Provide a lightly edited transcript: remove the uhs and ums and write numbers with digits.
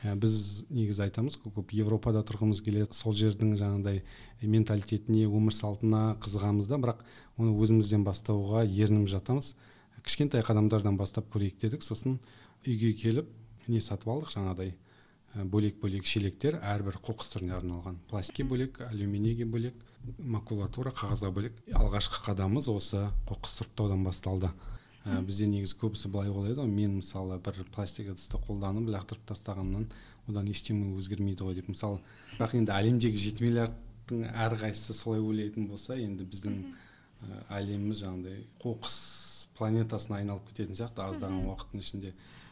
Біз негізі айтамыз, көп Европада тұрғымыз келеді, сол жердің жаңағыдай менталитетіне, өмір салтына қызығамыз да, бірақ оны өзімізден бастауға ерініп жатамыз. Кішкентай қадамдардан бастап көрейік дедік, сосын үйге келіп не сатып алдық, жаңағыдай бөлек-бөлек шелектер, әрбір қоқыс түріне арналған. Пластикке бөлек, алюминийге бөлек, макулатура, қағазға бөлек. Алғашқы қадамымыз осы қоқыс сұрыптаудан басталды. Бізде негізі көбісі былай ойлайды, мен мысалы бір пластик ыдысты қолданып лақтырып тастағаннан одан ештеңе өзгермейді ғой деп. Мысалы, бірақ енді әлемдегі 7 миллиардтың әрқайсысы солай ойлайтын болса, енді біздің әлеміміз жаңағыдай қоқыс планетасына айналып кететін сияқты аздаған уақыттың ішінде.